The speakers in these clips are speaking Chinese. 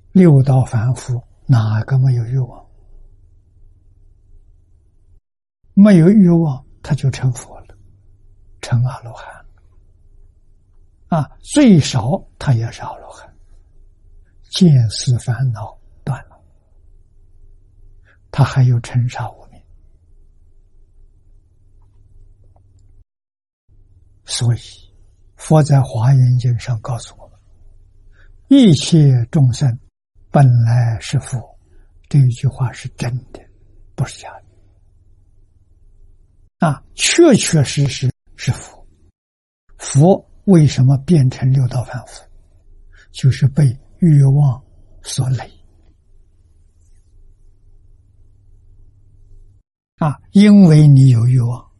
六道凡夫哪个没有欲望？没有欲望，他就成佛了，成阿罗汉了。最少他也是阿罗汉，见思烦恼断了，他还有尘沙无明。所以佛在华严经上告诉我们，一切众生本来是佛，这一句话是真的，不是假的。确确实实是佛。佛为什么变成六道凡夫？就是被欲望所累。因为你有欲望，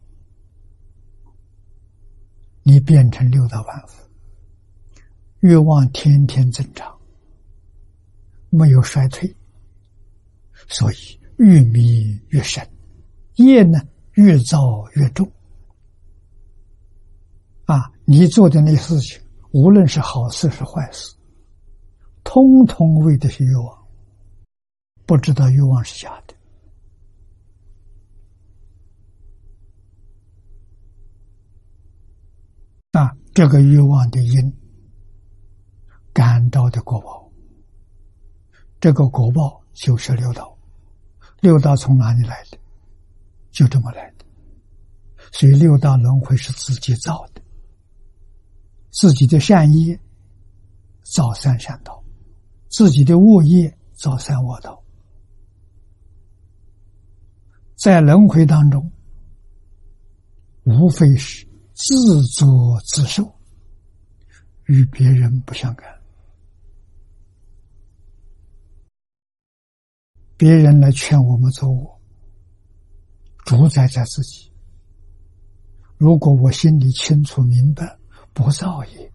你变成六道凡夫。欲望天天增长，没有衰退，所以越迷越深，业呢越造越重。你做的那事情，无论是好事是坏事，通通为的是欲望，不知道欲望是假的。这个欲望的因感到的果报，这个果报就是六道。六道从哪里来的？就这么来的。所以六道轮回是自己造的，自己的善业造三善道，自己的恶业造三恶道。在轮回当中，无非是自作自受，与别人不相干。别人来劝我们做恶，主宰在自己。如果我心里清楚明白，不造业，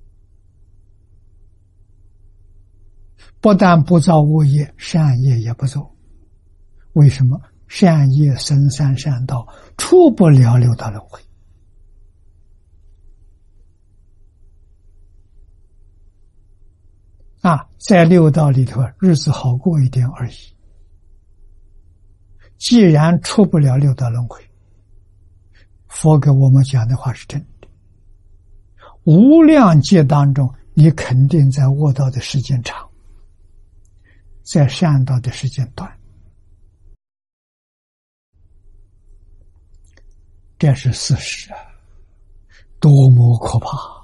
不但不造恶业，善业也不做。为什么？善业生三善道，出不了六道轮回。在六道里头日子好过一点而已。既然出不了六道轮回，佛给我们讲的话是真的。无量劫当中，你肯定在恶道的时间长，在善道的时间短。这是事实多么可怕！